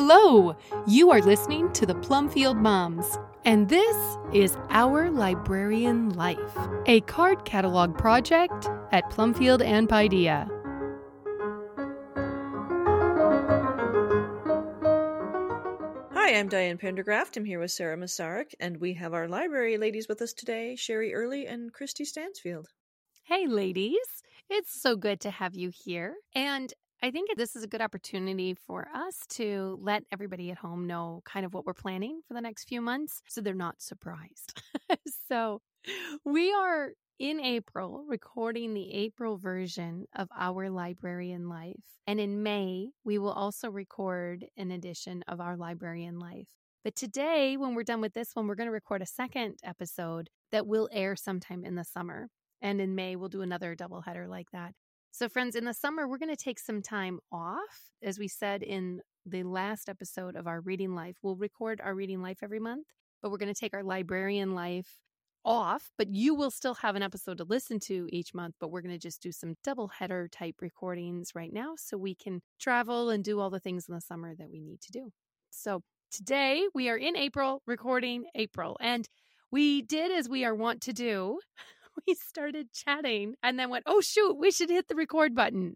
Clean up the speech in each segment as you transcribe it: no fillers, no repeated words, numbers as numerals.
Hello! You are listening to the Plumfield Moms, and this is Our Librarian Life, a card catalog project at Plumfield and Paideia. Hi, I'm Diane Pendergraft. I'm here with Sarah Masaryk, and we have our library ladies with us today, Sherry Early and Christy Stansfield. Hey, ladies. It's so good to have you here. And I think this is a good opportunity for us to let everybody at home know kind of what we're planning for the next few months so they're not surprised. So we are in April recording the April version of Our Librarian Life. And in May, we will also record an edition of Our Librarian Life. But today, when we're done with this one, we're going to record a second episode that will air sometime in the summer. And in May, we'll do another doubleheader like that. So friends, in the summer, we're going to take some time off. As we said in the last episode of our Reading Life, we'll record our Reading Life every month, but we're going to take our Librarian Life off. But you will still have an episode to listen to each month, but we're going to just do some doubleheader type recordings right now so we can travel and do all the things in the summer that we need to do. So today we are in April, recording April, and we did as we are wont to do. We started chatting and then went, oh, shoot, we should hit the record button.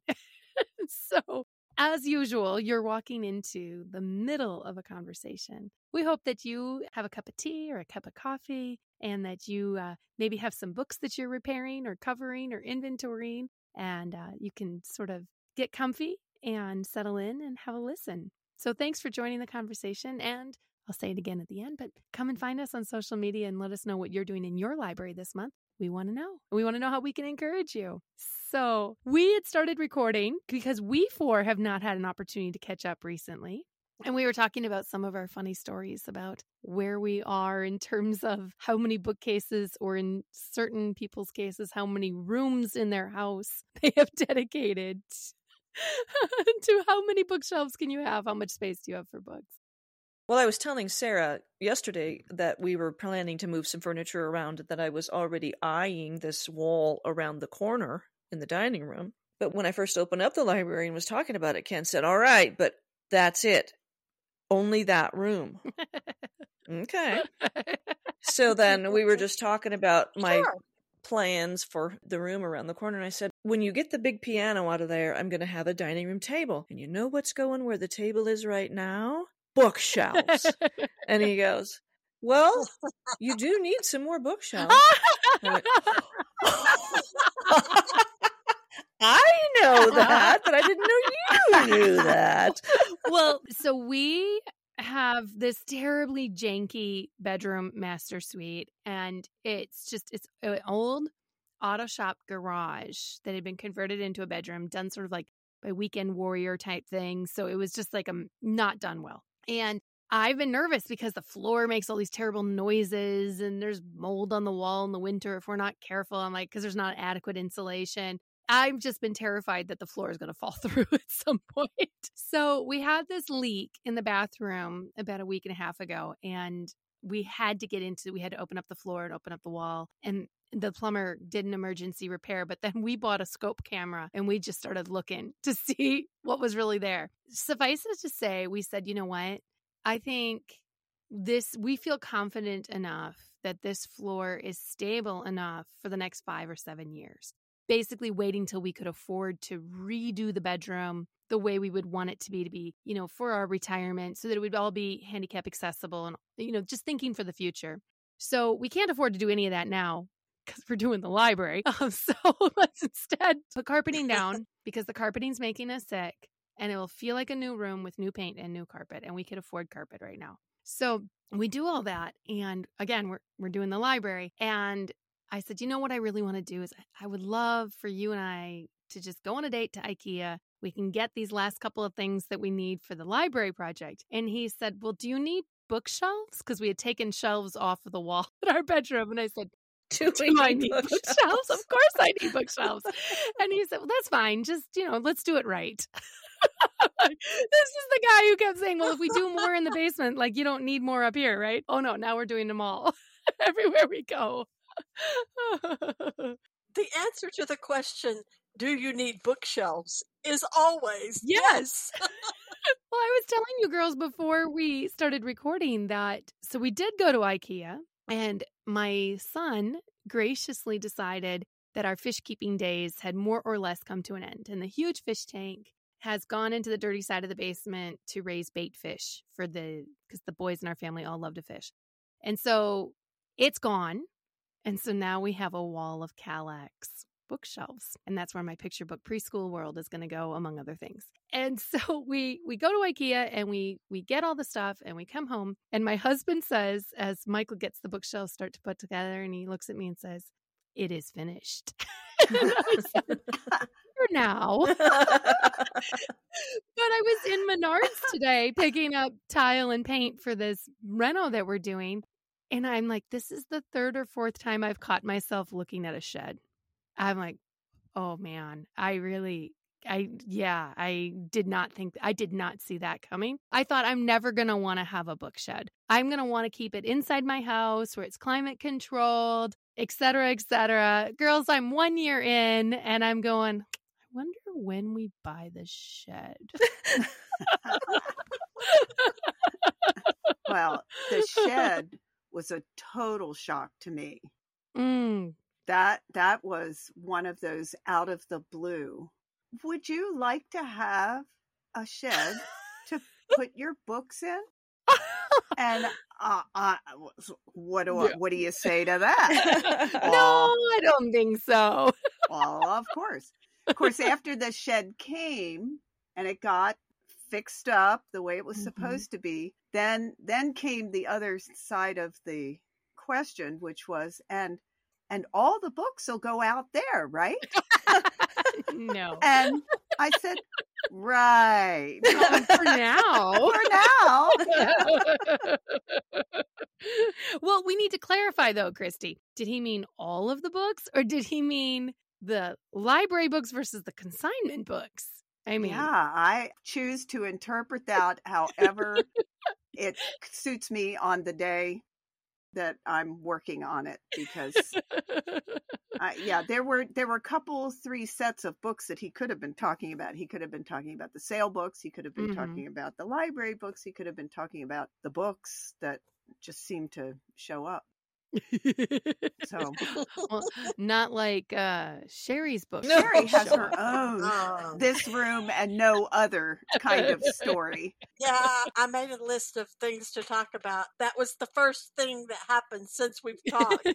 So as usual, you're walking into the middle of a conversation. We hope that you have a cup of tea or a cup of coffee and that you maybe have some books that you're repairing or covering or inventorying, and you can sort of get comfy and settle in and have a listen. So thanks for joining the conversation, and I'll say it again at the end, but come and find us on social media and let us know what you're doing in your library this month. We want to know. We want to know how we can encourage you. So we had started recording because we four have not had an opportunity to catch up recently. And we were talking about some of our funny stories about where we are in terms of how many bookcases, or in certain people's cases, how many rooms in their house they have dedicated to how many bookshelves can you have? How much space do you have for books? Well, I was telling Sarah yesterday that we were planning to move some furniture around, that I was already eyeing this wall around the corner in the dining room. But when I first opened up the library and was talking about it, Ken said, all right, but that's it. Only that room. Okay. So then we were just talking about my plans for the room around the corner. And I said, when you get the big piano out of there, I'm going to have a dining room table. And you know what's going where the table is right now? Bookshelves. And he goes, well, you do need some more bookshelves. I know that, but I didn't know you knew that. Well, so we have this terribly janky bedroom master suite, and it's an old auto shop garage that had been converted into a bedroom, done sort of like by weekend warrior type thing. So it was just like not done well. And I've been nervous because the floor makes all these terrible noises and there's mold on the wall in the winter if we're not careful. I'm like, because there's not adequate insulation. I've just been terrified that the floor is going to fall through at some point. So we had this leak in the bathroom about a week and a half ago, and we had to open up the floor and open up the wall. And the plumber did an emergency repair, but then we bought a scope camera and we just started looking to see what was really there. Suffice it to say, we said, you know what? I think we feel confident enough that this floor is stable enough for the next 5 or 7 years. Basically waiting till we could afford to redo the bedroom the way we would want it to be, for our retirement, so that it would all be handicap accessible and, just thinking for the future. So we can't afford to do any of that now because we're doing the library. So let's instead put carpeting down because the carpeting's making us sick, and it will feel like a new room with new paint and new carpet, and we could afford carpet right now. So we do all that, and again, we're doing the library, and I said, you know what I really want to do is I would love for you and I to just go on a date to IKEA. We can get these last couple of things that we need for the library project. And he said, well, do you need bookshelves? Because we had taken shelves off of the wall in our bedroom. And I said, do I need bookshelves? Of course I need bookshelves. And he said, well, that's fine. Just, let's do it right. This is the guy who kept saying, well, if we do more in the basement, you don't need more up here, right? Oh, no, now we're doing them all everywhere we go. The answer to the question, do you need bookshelves, is always yes. Well, I was telling you girls before we started recording that, so we did go to IKEA, and my son graciously decided that our fish keeping days had more or less come to an end. And the huge fish tank has gone into the dirty side of the basement to raise bait fish because the boys in our family all love to fish. And so it's gone. And so now we have a wall of Kallax bookshelves. And that's where my picture book preschool world is going to go, among other things. And so we go to IKEA and we get all the stuff and we come home. And my husband says, as Michael gets the bookshelves start to put together, and he looks at me and says, "It is finished." And I said, "For now." But I was in Menards today picking up tile and paint for this reno that we're doing. And I'm like, this is the third or fourth time I've caught myself looking at a shed. I'm like, oh man, I did not see that coming. I thought I'm never going to want to have a book shed. I'm going to want to keep it inside my house where it's climate controlled, et cetera, et cetera. Girls, I'm 1 year in and I'm going, I wonder when we buy the shed. Well, the shed was a total shock to me. That was one of those out of the blue. Would you like to have a shed to put your books in? And what do you say to that? No, I don't think so. Well, of course, after the shed came and it got fixed up the way it was supposed to be, then came the other side of the question, which was, and all the books will go out there, right? No. And I said, right. For now. Well, we need to clarify, though, Christy. Did he mean all of the books, or did he mean the library books versus the consignment books? I mean, yeah, I choose to interpret that however it suits me on the day that I'm working on it, because there were a three sets of books that he could have been talking about. He could have been talking about the sale books. He could have been talking about the library books. He could have been talking about the books that just seemed to show up. So, well, not like Sherry's book. No. Sherry has her own this room and no other kind of story. Yeah, I made a list of things to talk about. That was the first thing that happened since we've talked,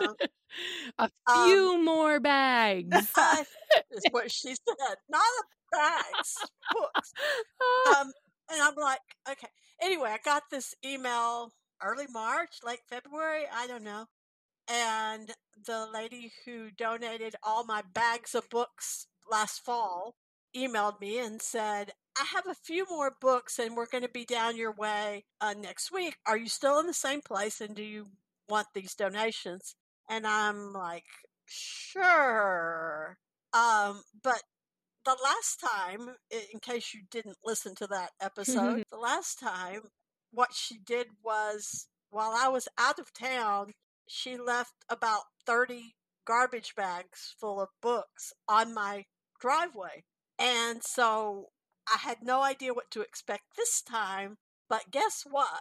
A few more bags. Is what she said. Not bags, books. And I'm like, okay. Anyway, I got this email early March, late February, I don't know. And the lady who donated all my bags of books last fall emailed me and said, I have a few more books and we're going to be down your way next week. Are you still in the same place and do you want these donations? And I'm like, sure. But the last time, in case you didn't listen to that episode, the last time, what she did was, while I was out of town, she left about 30 garbage bags full of books on my driveway. And so I had no idea what to expect this time, but guess what?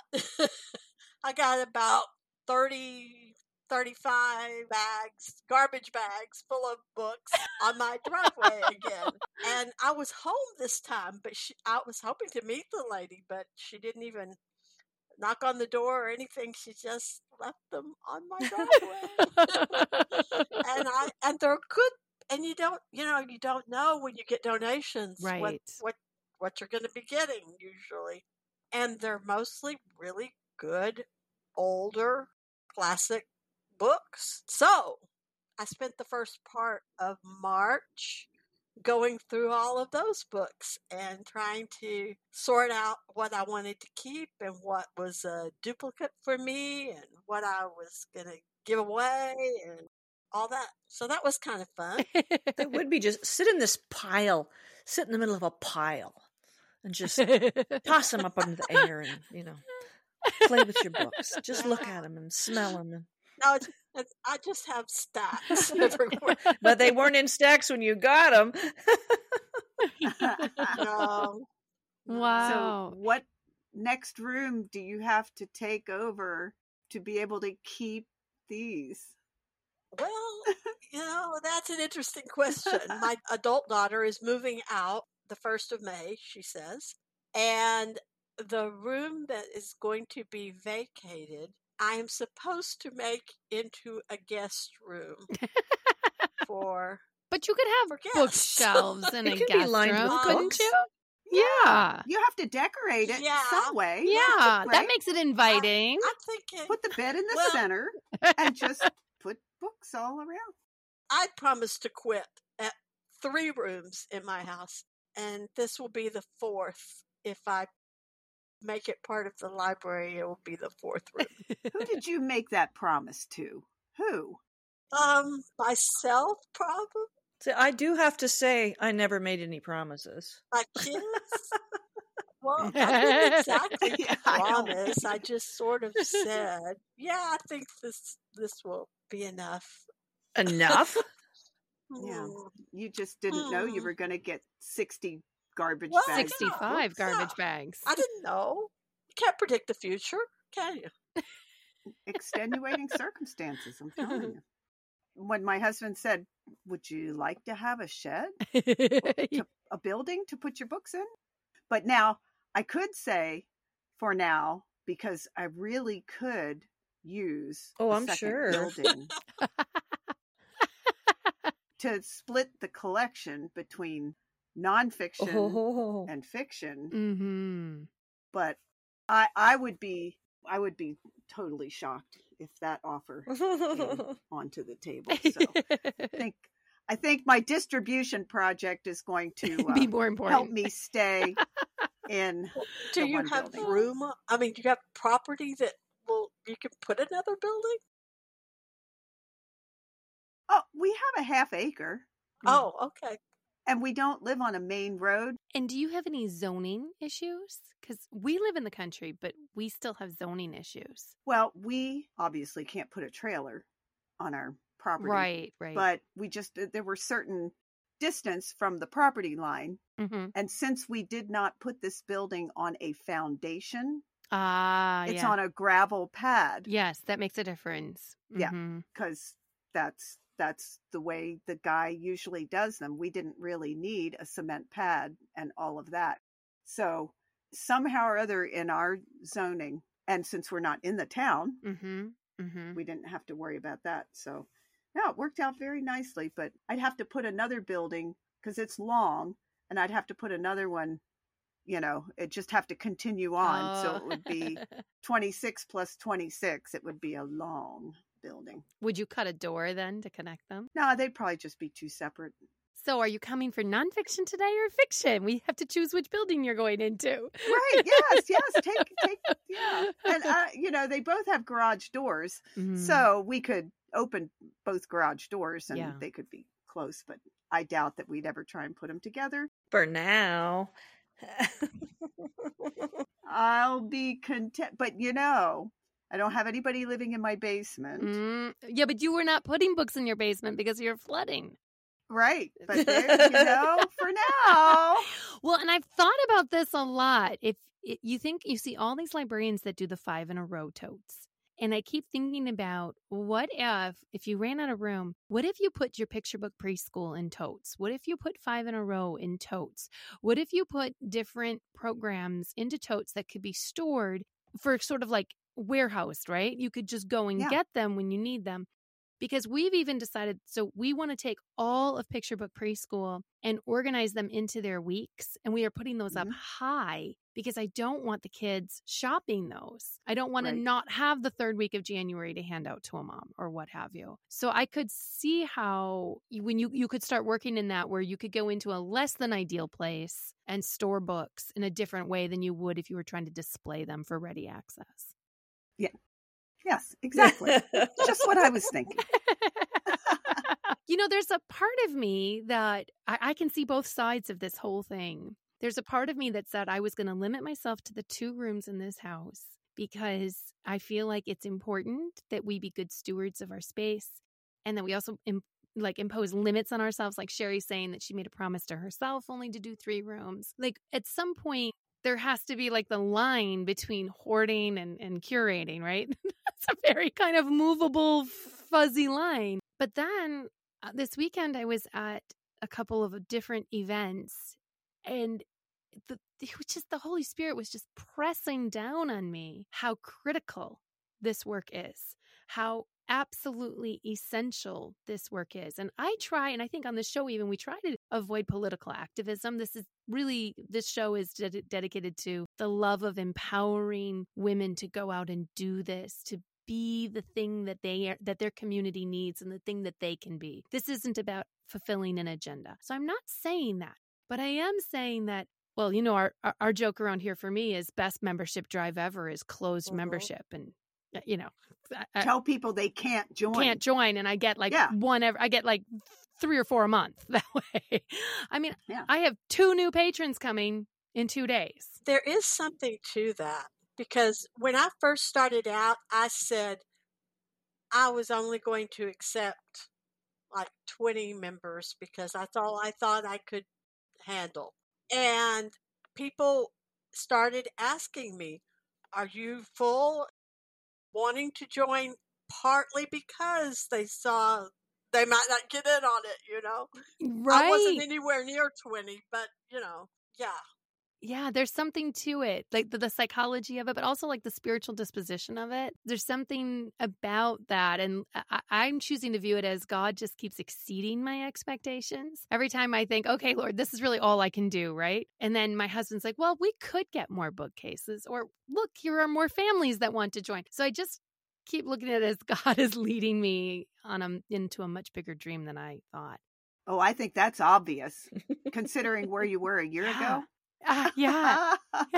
I got about 30, 35 garbage bags full of books on my driveway again. And I was home this time, but I was hoping to meet the lady, but she didn't even knock on the door or anything. She just left them on my driveway. and they're good. And you don't know when you get donations, right? What you're going to be getting usually. And they're mostly really good, older, classic books. So I spent the first part of March going through all of those books and trying to sort out what I wanted to keep and what was a duplicate for me and what I was going to give away and all that. So that was kind of fun. It would be just sit in this pile, sit in the middle of a pile and just toss them up into the air and, play with your books. Just look at them and smell them. No, I just have stacks everywhere. But they weren't in stacks when you got them. No. Wow. So what next room do you have to take over to be able to keep these? Well, that's an interesting question. My adult daughter is moving out the 1st of May, she says. And the room that is going to be vacated, I am supposed to make into a guest room for But you could for have guests. bookshelves in It a could be guest lined room, with couldn't books. you? Yeah. You have to decorate it Yeah. some way. Yeah. That Right? makes it inviting. I'm thinking, Put the bed in the Well- center and just put books all around. I promised to quit at 3 rooms in my house, and this will be the 4th. If I make it part of the library, it will be the 4th room. Who did you make that promise to? Who? Myself, probably. So I do have to say, I never made any promises. My kids. Well, I didn't exactly Yeah, I know. promise. I just sort of said, "Yeah, I think this will be enough." Enough? Yeah. Hmm. You just didn't know you were going to get 60 garbage Well, bags. of 65 books. garbage bags. I didn't know. You can't predict the future, can you? Extenuating circumstances, I'm telling you. When my husband said, "Would you like to have a shed? A building to put your books in?" But now I could say for now, because I really could use Oh, a I'm second sure. building to split the collection between nonfiction Oh. and fiction. Mm-hmm. But I would be totally shocked if that offer came onto the table. So I think my distribution project is going to Be more important. help me stay in. Do the you one have building. room? I mean, do you have property that you can put another building? Oh, we have a half acre, Oh, okay. and we don't live on a main road. And do you have any zoning issues? Because we live in the country, but we still have zoning issues. Well, we obviously can't put a trailer on our property. Right, right. But there were certain distance from the property line. Mm-hmm. And since we did not put this building on a foundation, it's yeah. on a gravel pad. Yes, that makes a difference. Yeah. Mm-hmm. Because that's the way the guy usually does them. We didn't really need a cement pad and all of that. So somehow or other in our zoning, and since we're not in the town, Mm-hmm. Mm-hmm. we didn't have to worry about that. So no, it worked out very nicely. But I'd have to put another building because it's long, and I'd have to put another one. It just have to continue on. So it would be 26 plus 26. It would be a long building. Would you cut a door then to connect them? No, they'd probably just be two separate. So are you coming for nonfiction today or fiction? We have to choose which building you're going into. Right. Yes. Take. Yeah. And, they both have garage doors. Mhm. So we could open both garage doors and Yeah. they could be close. But I doubt that we'd ever try and put them together. For now. I'll be content. But, I don't have anybody living in my basement. Yeah, but you were not putting books in your basement because you're flooding. Right. But there, for now. Well, and I've thought about this a lot. If you see all these librarians that do the 5 in a row totes. And I keep thinking about what if you ran out of room, what if you put your picture book preschool in totes? What if you put 5 in a row in totes? What if you put different programs into totes that could be stored for sort of like warehoused, right? You could just go and get them when you need them. Because we've even decided, so we want to take all of Picture Book Preschool and organize them into their weeks. And we are putting those up high because I don't want the kids shopping those. I don't want to not have the 3rd week of January to hand out to a mom or what have you. So I could see how when you could start working in that where you could go into a less than ideal place and store books in a different way than you would if you were trying to display them for ready access. Yeah. Yes, exactly. Just what I was thinking. There's a part of me that I can see both sides of this whole thing. There's a part of me that said I was going to limit myself to the 2 rooms in this house because I feel like it's important that we be good stewards of our space and that we also impose limits on ourselves. Like Sherry's saying that she made a promise to herself only to do 3 rooms. Like at some point, there has to be like the line between hoarding and curating, right? It's a very kind of movable, fuzzy line. But then this weekend I was at a couple of different events, and it was just the Holy Spirit was just pressing down on me how critical this work is, how absolutely essential this work is. And I try, and I think on the show even, we try to avoid political activism. This show is dedicated to the love of empowering women to go out and do this, to be the thing that their community needs and the thing that they can be. This isn't about fulfilling an agenda. So I'm not saying that, but I am saying that, well, you know, our joke around here for me is best membership drive ever is closed membership. And, you know, tell people they can't join. And I get like I get like 3 or 4 a month that way. I mean, I have 2 new patrons coming in 2 days. There is something to that, because when I first started out, I said I was only going to accept like 20 members because that's all I thought I could handle. And people started asking me, are you full? Wanting to join, partly because they saw they might not get in on it, you know. Right. I wasn't anywhere near 20, but, you know, Yeah, there's something to it, like the psychology of it, but also like the spiritual disposition of it. There's something about that. And I'm choosing to view it as God just keeps exceeding my expectations. Every time I think, okay, Lord, this is really all I can do, right? And then my husband's like, well, we could get more bookcases, or look, here are more families that want to join. So I just keep looking at it as God is leading me into a much bigger dream than I thought. Oh, I think that's obvious, considering where you were a year ago. Yeah.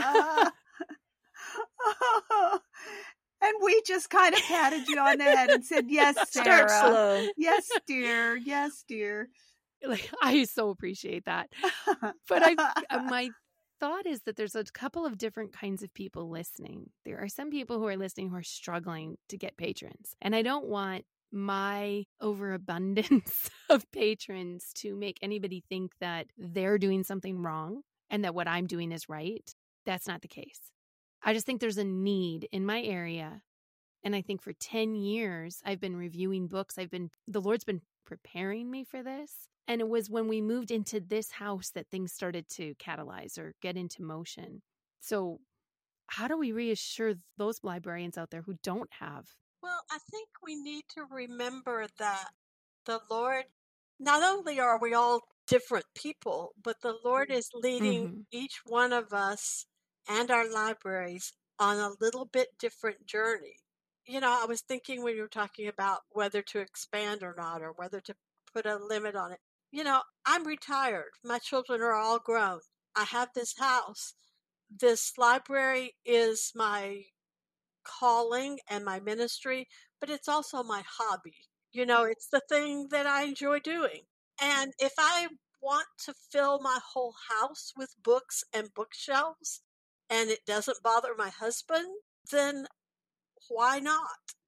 And we just kind of patted you on the head and said, yes, Sarah. Start slow. Yes, dear. Yes, dear. Like, I so appreciate that. But my thought is that there's a couple of different kinds of people listening. There are some people who are listening who are struggling to get patrons. And I don't want my overabundance of patrons to make anybody think that they're doing something wrong and that what I'm doing is right. That's not the case. I just think there's a need in my area. And I think for 10 years, I've been reviewing books. The Lord's been preparing me for this. And it was when we moved into this house that things started to catalyze or get into motion. So how do we reassure those librarians out there who don't have? Well, I think we need to remember that the Lord, not only are we all different people, but the Lord is leading each one of us and our libraries on a little bit different journey. You know, I was thinking when you were talking about whether to expand or not, or whether to put a limit on it. You know, I'm retired. My children are all grown. I have this house. This library is my calling and my ministry, but it's also my hobby. You know, it's the thing that I enjoy doing. And if I want to fill my whole house with books and bookshelves and it doesn't bother my husband, then why not?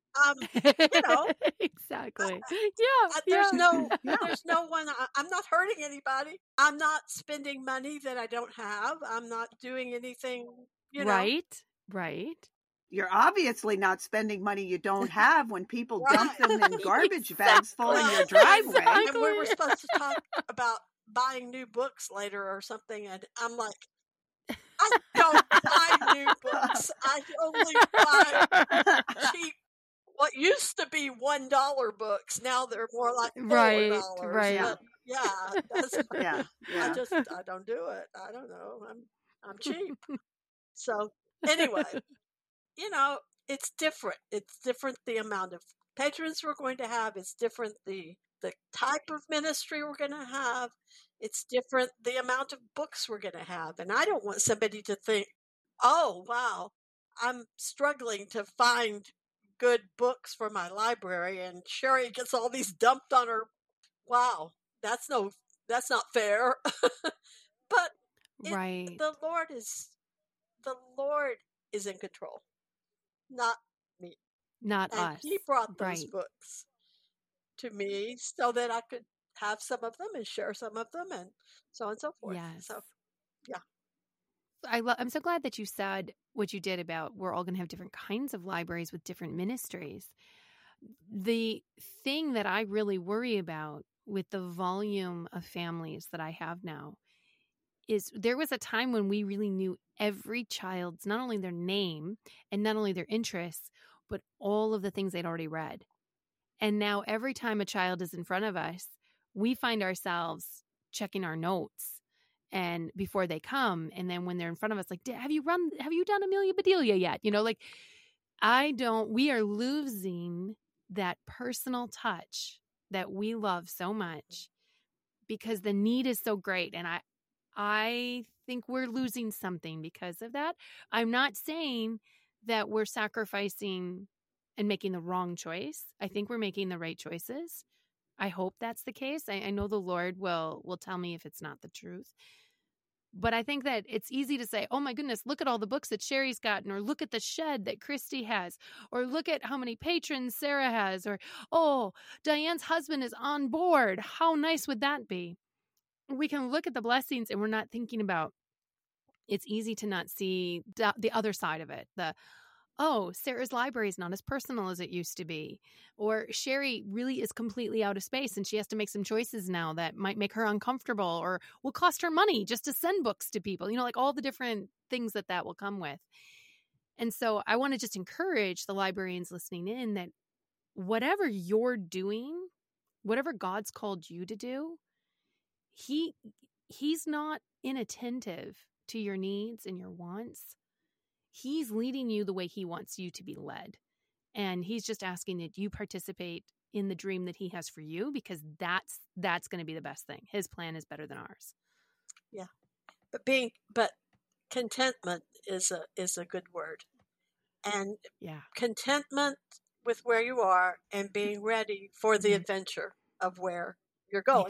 You know, exactly. There's no one. I'm not hurting anybody. I'm not spending money that I don't have. I'm not doing anything. You know, right. You're obviously not spending money you don't have when people dump them in garbage bags full in your driveway. And we were supposed to talk about buying new books later or something, and I'm like, I don't buy new books. I only buy cheap. What used to be $1 books, now they're more like $4. Right. But I don't do it. I don't know. I'm cheap. So anyway, you know, it's different. It's different the amount of patrons we're going to have. It's different the type of ministry we're going to have. It's different the amount of books we're going to have. And I don't want somebody to think, oh, wow, I'm struggling to find good books for my library, and Sherry gets all these dumped on her. Wow, that's not fair. But the Lord is in control, not me, not and us. He brought those books to me so that I could have some of them and share some of them, and so on and so forth. Yes. So, yeah. I'm so glad that you said what you did about we're all going to have different kinds of libraries with different ministries. The thing that I really worry about with the volume of families that I have now is there was a time when we really knew every child's, not only their name and not only their interests, but all of the things they'd already read. And now every time a child is in front of us, we find ourselves checking our notes and before they come. And then when they're in front of us, like, have you done Amelia Bedelia yet? We are losing that personal touch that we love so much because the need is so great. And I think we're losing something because of that. I'm not saying that we're sacrificing and making the wrong choice. I think we're making the right choices. I hope that's the case. I know the Lord will tell me if it's not the truth. But I think that it's easy to say, oh my goodness, look at all the books that Sherry's gotten, or look at the shed that Christy has, or look at how many patrons Sarah has, or, oh, Diane's husband is on board. How nice would that be? We can look at the blessings and we're not thinking about, it's easy to not see the other side of it. Sarah's library is not as personal as it used to be. Or Sherry really is completely out of space and she has to make some choices now that might make her uncomfortable or will cost her money just to send books to people. Like all the different things that will come with. And so I want to just encourage the librarians listening in that whatever you're doing, whatever God's called you to do, He's not inattentive to your needs and your wants. He's leading you the way He wants you to be led. And He's just asking that you participate in the dream that He has for you, because that's going to be the best thing. His plan is better than ours. Yeah. But contentment is a good word. And contentment with where you are and being ready for the adventure of where you're going.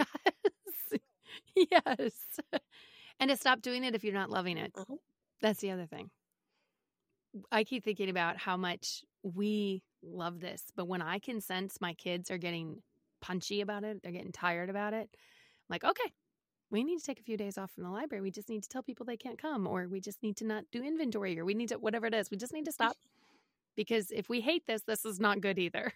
Yes. And to stop doing it if you're not loving it. Mm-hmm. That's the other thing. I keep thinking about how much we love this, but when I can sense my kids are getting punchy about it, they're getting tired about it, I'm like, okay, we need to take a few days off from the library. We just need to tell people they can't come, or we just need to not do inventory, or we need to, whatever it is, we just need to stop. Because if we hate this is not good either.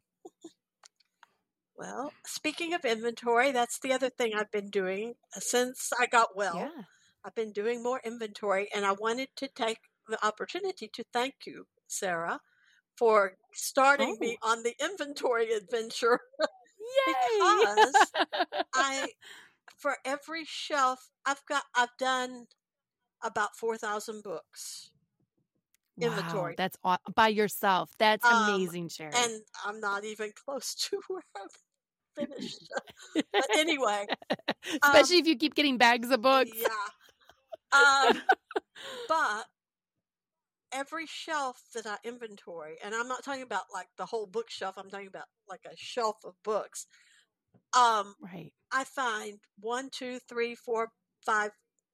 Well, speaking of inventory, that's the other thing I've been doing since I got well. Yeah. I've been doing more inventory, and I wanted to take the opportunity to thank you, Sarah, for starting me on the inventory adventure. Yay! Because for every shelf, I've done about 4,000 books. Wow, inventory. That's by yourself. That's amazing, Sherry. And I'm not even close to where I'm finished. But anyway. Especially if you keep getting bags of books. Yeah. But every shelf that I inventory, and I'm not talking about like the whole bookshelf, I'm talking about like a shelf of books. Right. I find 1, 2, 3, 4, 5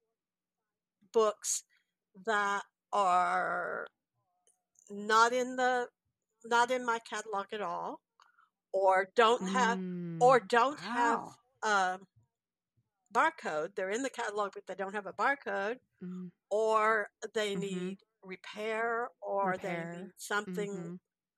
books that are not in my catalog at all, or don't have barcode. They're in the catalog, but they don't have a barcode, or they need repair, or they need something.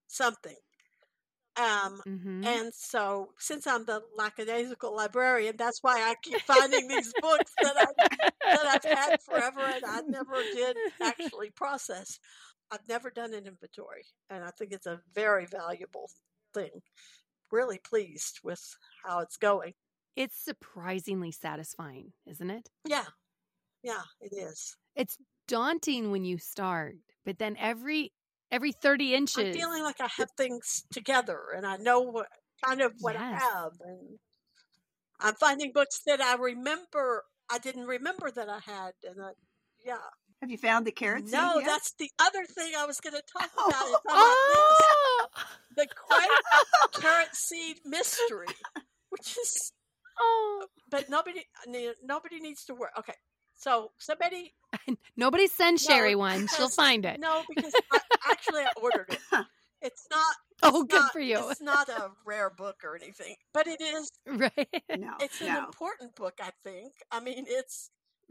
And so, since I'm the lackadaisical librarian, that's why I keep finding these books that I've had forever and I never did actually process. I've never done an inventory, and I think it's a very valuable thing. Really pleased with how it's going. It's surprisingly satisfying, isn't it? Yeah, it is. It's daunting when you start, but then every 30 inches. I'm feeling like I have things together, and I know what I have, and I'm finding books that I didn't remember that I had, and Have you found the carrot seed No, yet? that's the other thing I was going to talk about. The Quake carrot seed mystery, which is but nobody needs to worry. Okay, so somebody nobody send Sherry one. She'll find it. No, because I ordered it. It's not. Good for you. It's not a rare book or anything, but it is. Right. No, it's an important book. I think. I mean, it's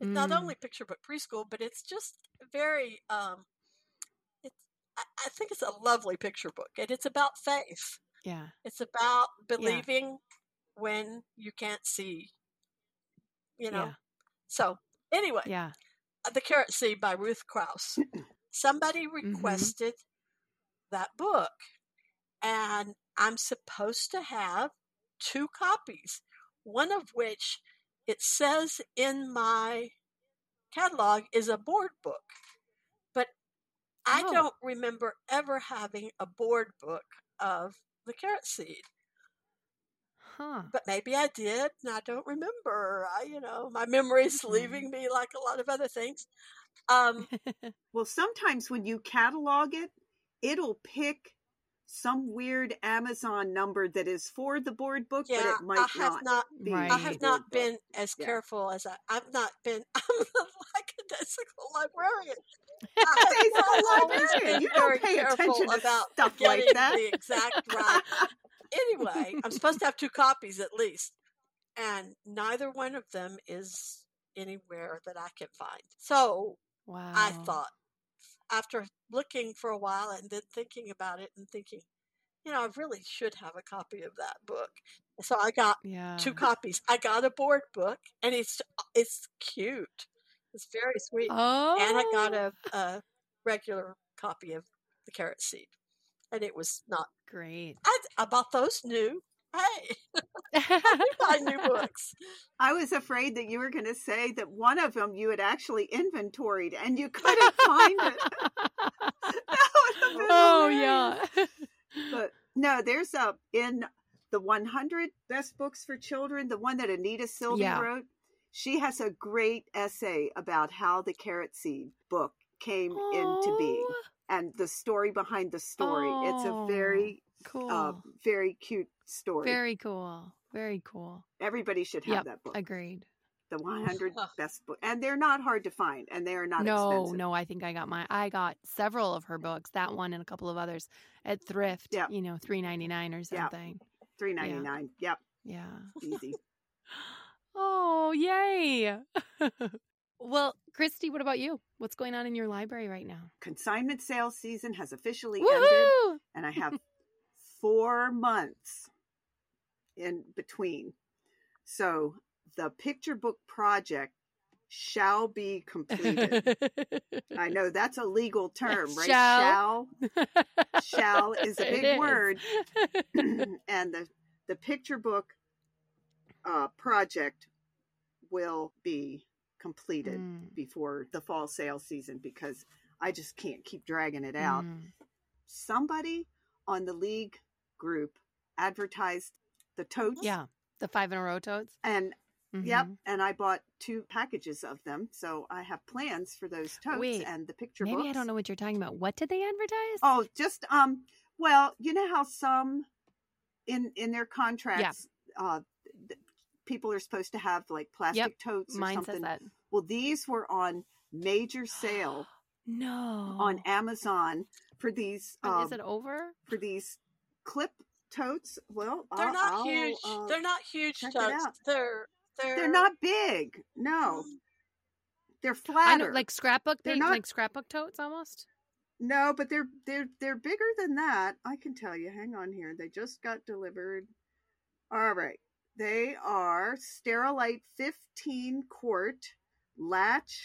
It's not only picture book preschool, but it's just very it's I think it's a lovely picture book, and it's about faith. Yeah. It's about believing when you can't see, Yeah. So anyway, Yeah. The Carrot Seed by Ruth Krauss. Somebody requested that book, and I'm supposed to have 2 copies, one of which it says in my catalog is a board book, but I don't remember ever having a board book of The Carrot Seed. Huh. But maybe I did, and I don't remember. My memory's leaving me like a lot of other things. Well, sometimes when you catalog it, it'll pick some weird Amazon number that is for the board book, but it might not be. Right. I have not been book. as careful as I've not been. I'm like a daisical librarian. You don't pay attention to about stuff getting like that. the exact right. Anyway, I'm supposed to have 2 copies at least, and neither one of them is anywhere that I can find. So Wow. I thought, after looking for a while and then thinking about it and thinking, I really should have a copy of that book. So I got 2 copies. I got a board book, and it's cute. It's very sweet. Oh. And I got a regular copy of The Carrot Seed, and it was not great. I bought those new. Hey, I buy new books. I was afraid that you were going to say that one of them you had actually inventoried and you couldn't find it. That would have been hilarious. Yeah. But no, there's in the 100 Best Books for Children, the one that Anita Sylvie wrote. She has a great essay about how the Carrot Seed book came into being and the story behind the story. It's a very cool, very cute story. Very cool. Very cool. Everybody should have that book. Agreed. The 100 Best Book, and they're not hard to find, and they are not expensive. No, I think I got several of her books, that one and a couple of others at Thrift. Yeah. $3.99 or something. $3.99. Yep. Yeah. Easy. Oh, yay. Well, Christy, what about you? What's going on in your library right now? Consignment sales season has officially Woo-hoo! ended, and I have 4 months in between. So the picture book project shall be completed. I know that's a legal term, right? Shall is a big word. And the picture book project will be completed before the fall sales season because I just can't keep dragging it out. Somebody on the league group advertised the totes. Yeah, the 5 in a row totes. And and I bought 2 packages of them. So I have plans for those totes and the picture books. Maybe I don't know what you're talking about. What did they advertise? Oh, just well, you know how some in their contracts people are supposed to have like plastic totes or Mine something. says that. Well, these were on major sale on Amazon for these is it over? For these clip totes. Well, they're not huge. They're not huge totes. They're not big. No. They're flatter. I know, like scrapbook They're not, like scrapbook totes almost? No, but they're bigger than that. I can tell you. Hang on here. They just got delivered. All right. They are Sterilite 15 quart latch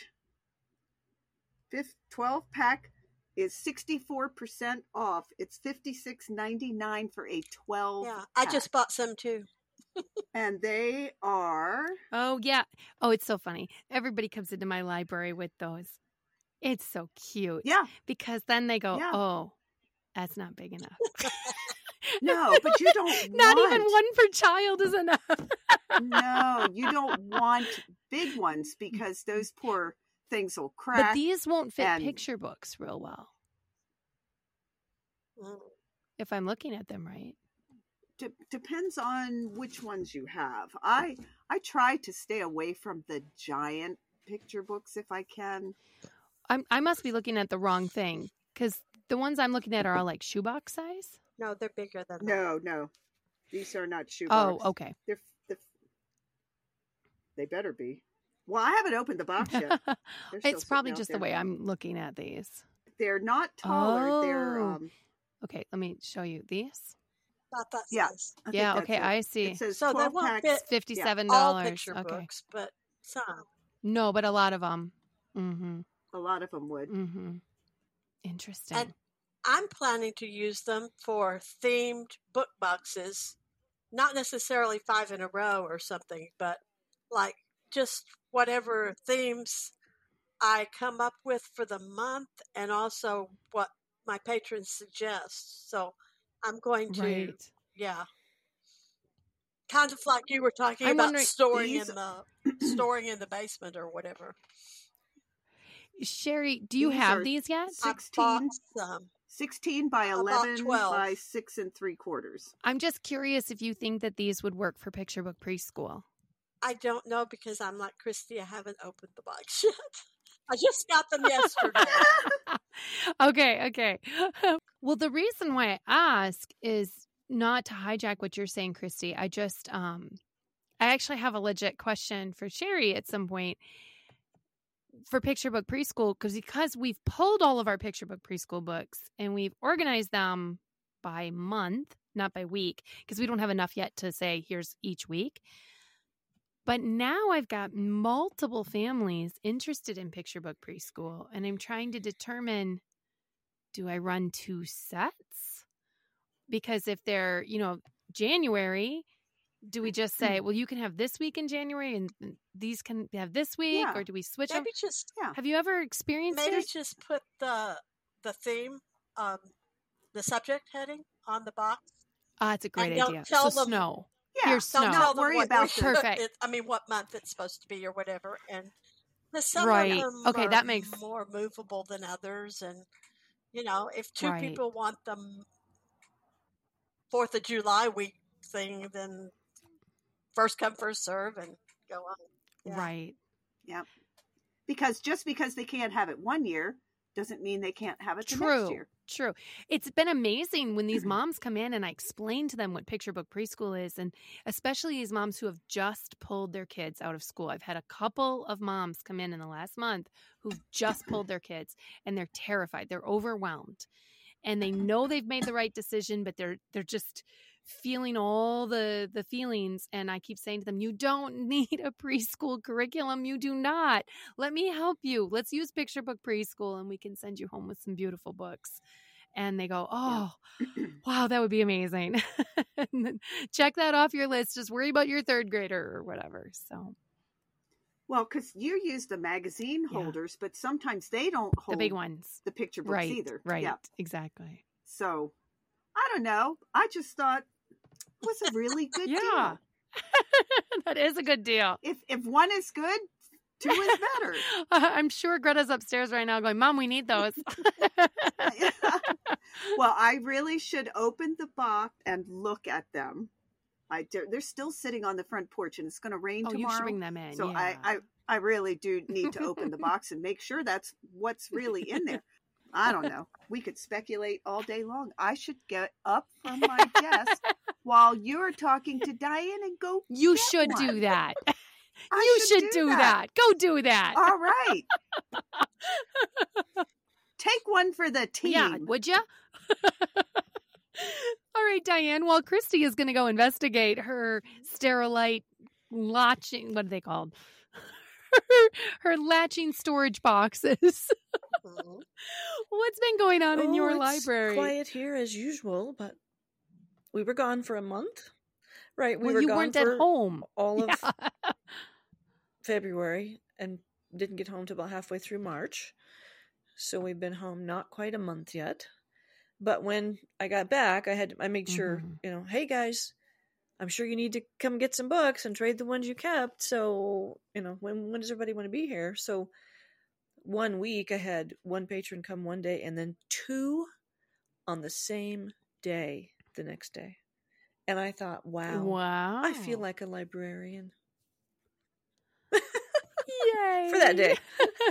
12 pack is 64% off. It's $56.99 for a 12 Yeah, pack. I just bought some too. And they are... Oh, yeah. Oh, it's so funny. Everybody comes into my library with those. It's so cute. Yeah. Because then they go, oh, that's not big enough. No, but you don't Not even one per child is enough. No, you don't want big ones because those poor things will crack. But these won't fit picture books real well. If I'm looking at them right. Depends on which ones you have. I try to stay away from the giant picture books if I can. I must be looking at the wrong thing because the ones I'm looking at are all like shoebox size. No, they're bigger than that. No. These are not shoebox. Oh, okay. They better be. Well, I haven't opened the box yet. They're still It's probably sitting out just the there. way I'm looking at these. They're not taller. They're Oh. Okay, let me show you these. About that Yeah. size. I think Yeah, that's okay, it. I see. It says So they 12 won't packs. fit It's $57. all picture Okay. books, but some. No, but a lot of them. Mm-hmm. A lot of them would. Mm-hmm. Interesting. And I'm planning to use them for themed book boxes, not necessarily 5 in a row or something, but like just whatever themes I come up with for the month and also what my patrons suggest. So I'm going to, Right. yeah. Kind of like you were talking I'm about wondering- storing These- in the basement or whatever. Sherry, do you These have are these yet? I 16, bought some. 16 by About 11 12. by 6 3/4. I'm just curious if you think that these would work for Picture Book Preschool. I don't know because I'm like Christy. I haven't opened the box yet. I just got them yesterday. Okay. Well, the reason why I ask is not to hijack what you're saying, Christy. I just, I actually have a legit question for Sherry at some point for Picture Book Preschool because we've pulled all of our Picture Book Preschool books and we've organized them by month, not by week, because we don't have enough yet to say here's each week. But now I've got multiple families interested in Picture Book Preschool, and I'm trying to determine, do I run 2 sets? Because if they're, January, do we just say, well, you can have this week in January and these can have this week, Yeah. or do we switch them? Maybe just Have you ever experienced maybe it? just put the theme, the subject heading on the box. It's a great And don't idea. tell So them- snow. Yeah, Here's Don't snow. tell them worry what about week the- Perfect. what month it's supposed to be or whatever. And some Right. of them Okay, are that makes- more movable than others. And if 2 Right. people want them 4th of July week thing, then first come, first serve, and go on. Yeah. Right. Because just because they can't have it one year doesn't mean they can't have it the next True. year. True. It's been amazing when these moms come in and I explain to them what Picture Book Preschool is, and especially these moms who have just pulled their kids out of school. I've had a couple of moms come in the last month who've just pulled their kids, and they're terrified. They're overwhelmed, and they know they've made the right decision, but they're just feeling all the feelings. And I keep saying to them, you don't need a preschool curriculum. You do not. Let me help you. Let's use Picture Book Preschool and we can send you home with some beautiful books. And they go, oh, wow, that would be amazing. And then check that off your list. Just worry about your 3rd grader or whatever. So Well, because you use the magazine Yeah. holders, but sometimes they don't hold the big ones. the picture books Right. either. Right. Yeah. Exactly. So I don't know. I just thought it was a really good Yeah. deal. That is a good deal. If one is good, 2 is better. I'm sure Greta's upstairs right now going, Mom, we need those. Well, I really should open the box and look at them. They're still sitting on the front porch, and it's going to rain Oh, you tomorrow. should bring them in. So yeah. I really do need to open the box and make sure that's what's really in there. I don't know. We could speculate all day long. I should get up from my desk while you're talking to Diane and go. You get should one. do that. I You should do that. Go do that. All right. Take one for the team. Yeah, would you? All right, Diane. Well, Christy is going to go investigate her Sterilite latching. What are they called? Her latching storage boxes. Mhm. What's been going on in your it's library? Quiet here as usual, but we were gone for a month. Right, we Well, were you gone weren't for at home. all of Yeah. February and didn't get home till about halfway through March. So we've been home not quite a month yet. But when I got back, I made sure, Mhm. Hey guys, I'm sure you need to come get some books and trade the ones you kept. So, when does everybody want to be here? So 1 week I had one patron come one day and then 2 on the same day the next day. And I thought, wow. I feel like a librarian. Yay. For that day.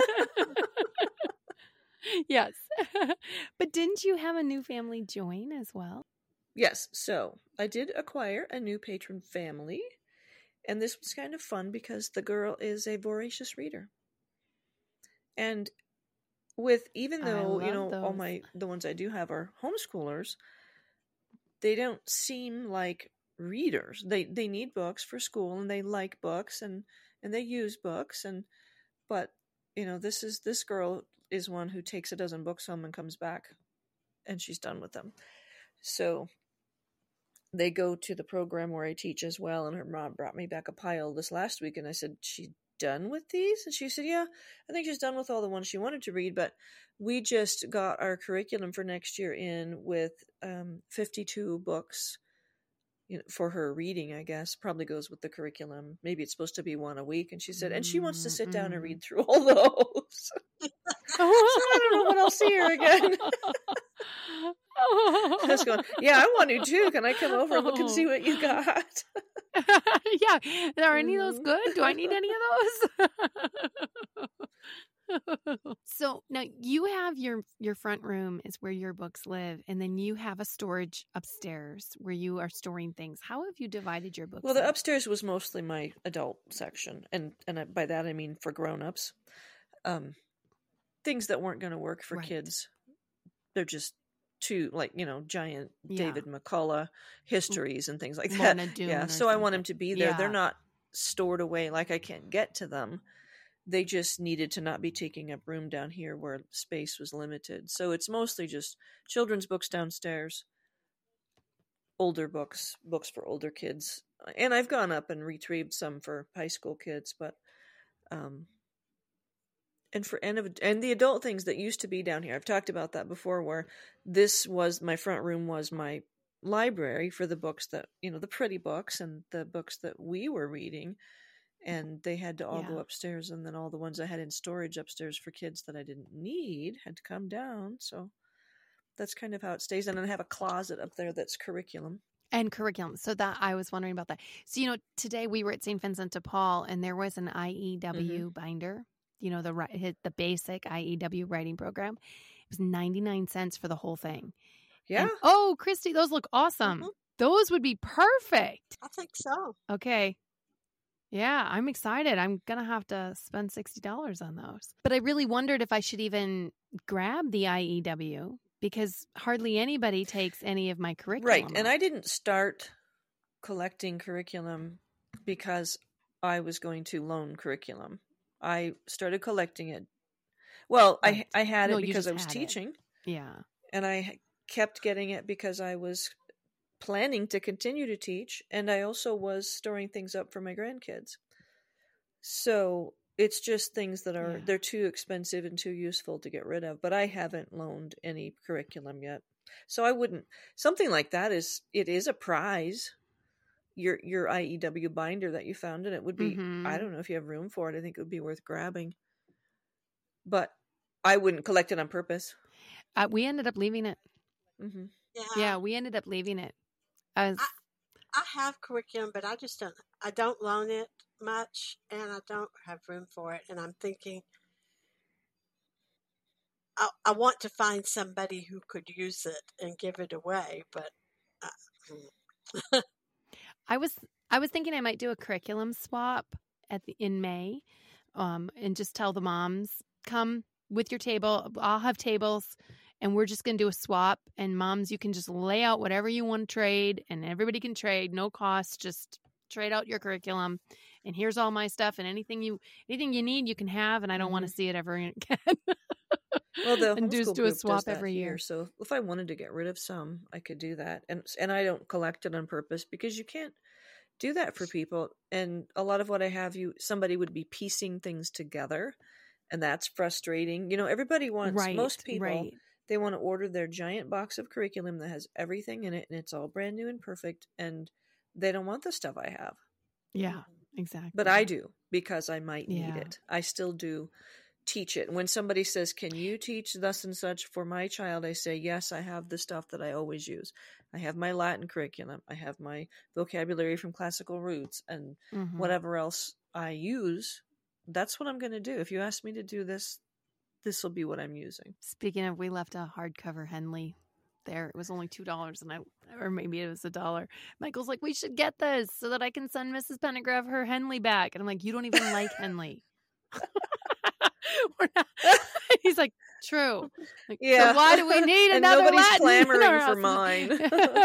Yes. But didn't you have a new family join as well? Yes, so I did acquire a new patron family, And this was kind of fun because the girl is a voracious reader. And even though, all the ones I do have are homeschoolers, they don't seem like readers. They need books for school, and they like books, and they use books, but this girl is one who takes a dozen books home and comes back, and she's done with them. So they go to the program where I teach as well, and her mom brought me back a pile this last week, and I said, "She done with these?" And she said, "Yeah, I think she's done with all the ones she wanted to read, but we just got our curriculum for next year in with 52 books for her reading, I guess. Probably goes with the curriculum. Maybe it's supposed to be one a week." And she said, and she wants to sit down and read through all those. So I don't know when I'll see her again. I was going, yeah, I want to too. Can I come over and look and see what you got? Yeah. Are any of those good? Do I need any of those? So now you have your front room is where your books live, and then you have a storage upstairs where you are storing things. How have you divided your books? Well, the upstairs was mostly my adult section, and by that I mean for grown-ups. Things that weren't going to work for kids. They're just too, giant David McCullough histories and things like that. Yeah, so I want them to be there. Yeah. They're not stored away like I can't get to them. They just needed to not be taking up room down here where space was limited. So it's mostly just children's books downstairs, older books for older kids. And I've gone up and retrieved some for high school kids, but and the adult things that used to be down here. I've talked about that before, where this was my front room was my library for the books that, the pretty books and the books that we were reading. And they had to all go upstairs, and then all the ones I had in storage upstairs for kids that I didn't need had to come down. So that's kind of how it stays. And then I have a closet up there that's curriculum. And curriculum. So that I was wondering about that. So, today we were at St. Vincent de Paul, and there was an IEW binder, the basic IEW writing program. It was 99 cents for the whole thing. Yeah. And, Christy, those look awesome. Mm-hmm. Those would be perfect. I think so. Okay. Yeah, I'm excited. I'm going to have to spend $60 on those. But I really wondered if I should even grab the IEW, because hardly anybody takes any of my curriculum. Right. And I didn't start collecting curriculum because I was going to loan curriculum. I started collecting it. Well, right. I had it because I was teaching. Yeah. And I kept getting it because I was planning to continue to teach, and I also was storing things up for my grandkids. So it's just things that are they're too expensive and too useful to get rid of. But I haven't loaned any curriculum yet, so I wouldn't. Something like that is a prize. Your IEW binder that you found, and it would be I don't know if you have room for it. I think it would be worth grabbing, but I wouldn't collect it on purpose. We ended up leaving it. Mm-hmm. Yeah, we ended up leaving it. I have curriculum, but I don't loan it much, and I don't have room for it. And I'm thinking, I want to find somebody who could use it and give it away, but I was thinking I might do a curriculum swap in May, and just tell the moms, come with your table. I'll have tables. And we're just going to do a swap. And moms, you can just lay out whatever you want to trade. And everybody can trade, no cost. Just trade out your curriculum. And here's all my stuff. And anything you need, you can have. And I don't want to see it ever again. Well, the and homeschool do a group swap does that every year. So if I wanted to get rid of some, I could do that. And I don't collect it on purpose, because you can't do that for people. And a lot of what I have, somebody would be piecing things together. And that's frustrating. Everybody wants, most people, they want to order their giant box of curriculum that has everything in it, and it's all brand new and perfect, and they don't want the stuff I have. Yeah, exactly. But I do, because I might need it. I still do teach it. When somebody says, can you teach thus and such for my child? I say, yes, I have the stuff that I always use. I have my Latin curriculum. I have my vocabulary from classical roots, and whatever else I use, that's what I'm going to do. If you ask me to do this, this will be what I'm using. Speaking of, we left a hardcover Henley there. It was only $2, and or maybe it was $1. Michael's like, we should get this so that I can send Mrs. Pendergraph her Henley back. And I'm like, you don't even like Henley. We're not. He's like, true. Like, Yeah. So why do we need And another nobody's Latin in clamoring our for house? mine.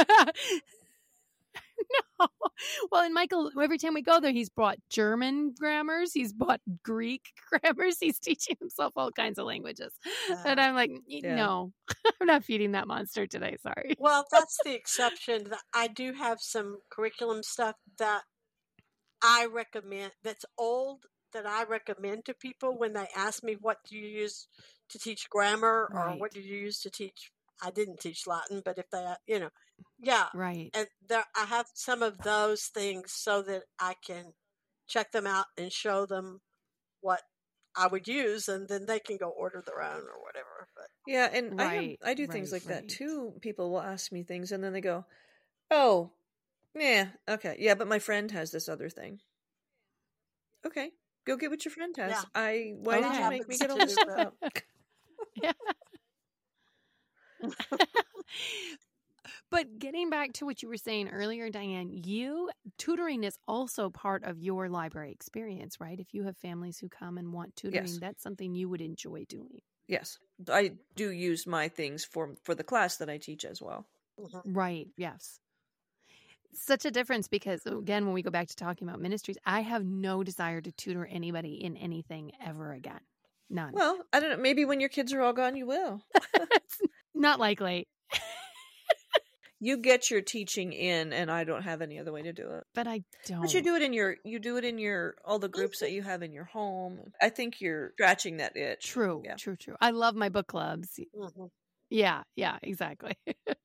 No. Well, and Michael, every time we go there, he's brought German grammars. He's bought Greek grammars. He's teaching himself all kinds of languages. And I'm like, no, I'm not feeding that monster today. Sorry. Well, that's the exception. I do have some curriculum stuff that I recommend that's old that I recommend to people when they ask me, what do you use to teach grammar or Right. what do you use to teach? I didn't teach Latin, but if they, yeah. Right. And I have some of those things so that I can check them out and show them what I would use, and then they can go order their own or whatever. But Yeah, and Right, I do things right, like that right. too. People will ask me things and then they go, "Oh, yeah, okay. Yeah, but my friend has this other thing." Okay. Go get what your friend has. Yeah. Why did you make me get all this stuff out? Yeah. But getting back to what you were saying earlier, Diane, tutoring is also part of your library experience, right? If you have families who come and want tutoring, Yes. that's something you would enjoy doing. Yes. I do use my things for the class that I teach as well. Right. Yes. Such a difference because, again, when we go back to talking about ministries, I have no desire to tutor anybody in anything ever again. None. Well, I don't know. Maybe when your kids are all gone, you will. It's not likely. You get your teaching in, and I don't have any other way to do it. But I don't. But you do it in your all the groups that you have in your home. I think you're scratching that itch. True. Yeah. True. I love my book clubs. Mhm. Yeah, exactly.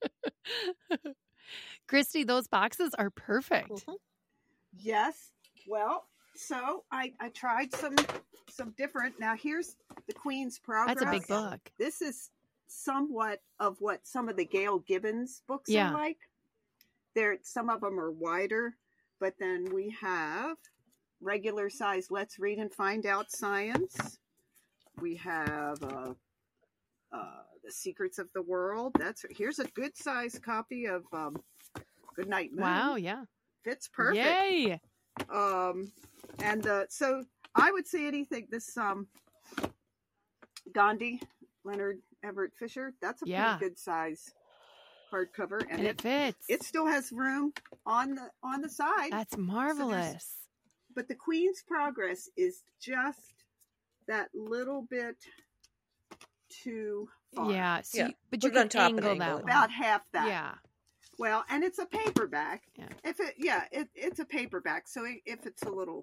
Christy, those boxes are perfect. Mhm. Yes. Well, so I tried some different. Now here's the Queen's Progress. That's a big book. This is somewhat of what some of the Gail Gibbons books Yeah. are like. Some of them are wider, but then we have regular size Let's Read and Find Out Science. We have The Secrets of the World. Here's a good size copy of Goodnight Moon. Wow, yeah. Fits perfect. Yay. So I would say anything. This Gandhi, Leonard Everett Fisher. That's a Yeah. pretty good size hardcover, And it fits. it still has room on the side. That's marvelous. But the Queen's Progress is just that little bit too far. Yeah. So Yeah. but Put you it on can top and angle angle that it. one. About half that. Yeah. Well, and it's a paperback. Yeah. It's a paperback. So if it's a little